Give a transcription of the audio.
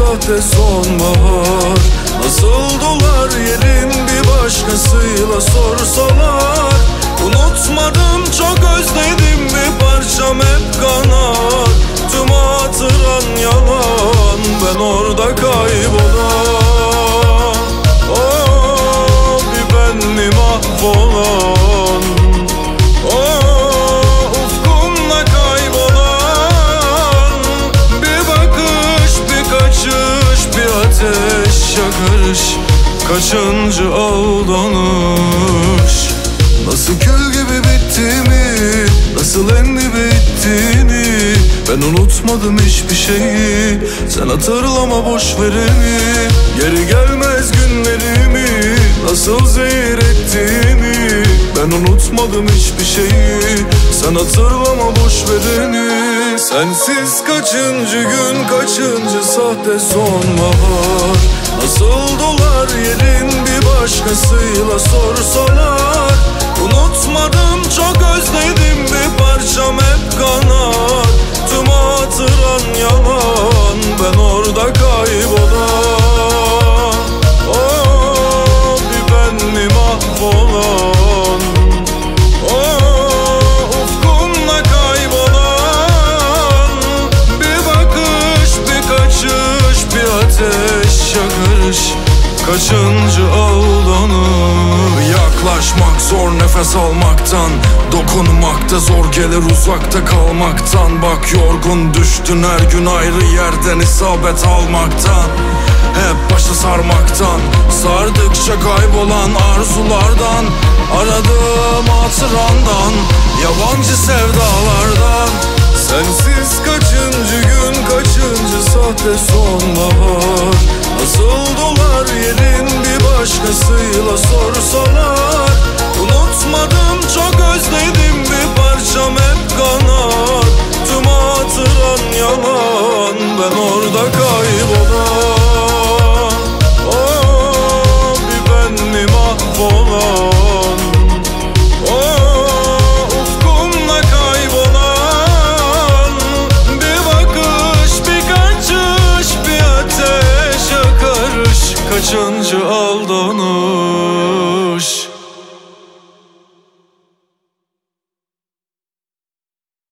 sahte sonbahar. Nasıl dolar yerin bir başkasıyla sorsalar. Unutmadım, çok özledim, bir parçam hep kanar. Tüm hatıran yalan, ben orada kaybolan. Oh, bir ben mi mahvolan? Oh, ufkumda kaybolan. Bir bakış, bir kaçış, bir ateş yakarış. Kaçıncı aldanış. Nasıl kül gibi bittiğimi, nasıl en dibe ittiğini ben unutmadım hiçbir şeyi. Sen hatırlama boş vereni, geri gelmez günlerimi nasıl zehir ettiğini ben unutmadım hiçbir şeyi. Sen hatırlama boş vereni. Sensiz kaçıncı gün, kaçıncı sahte sonbahar. Nasıl dolar yerin bir başkasıyla sorsalar. Unutmadım, çok özledim, bir parçam hep kanar. Tüm hatıran yalan, ben orada kaybolan. Oh, bir ben mi mahvolan? Oh, ufkumda kaybolan. Bir bakış, bir kaçış, bir ateş yakarış. Kaçıncı aldanır. Yaklaşmak zor nefes almaktan, dokunmak da zor gelir uzakta kalmaktan. Bak yorgun düştün her gün ayrı yerden isabet almaktan. Hep başı sarmaktan, sardıkça kaybolan arzulardan. Aradığım hatırandan, yabancı sevdalardan. Sensiz kaçıncı gün, kaçıncı sahte sonbahar. Nasıl dolar yerin bir başkasıyla sorsalar. Unutmadım, çok özledim, bir parçam hep kanar. Tüm hatıran yalan, ben orada kaybolan.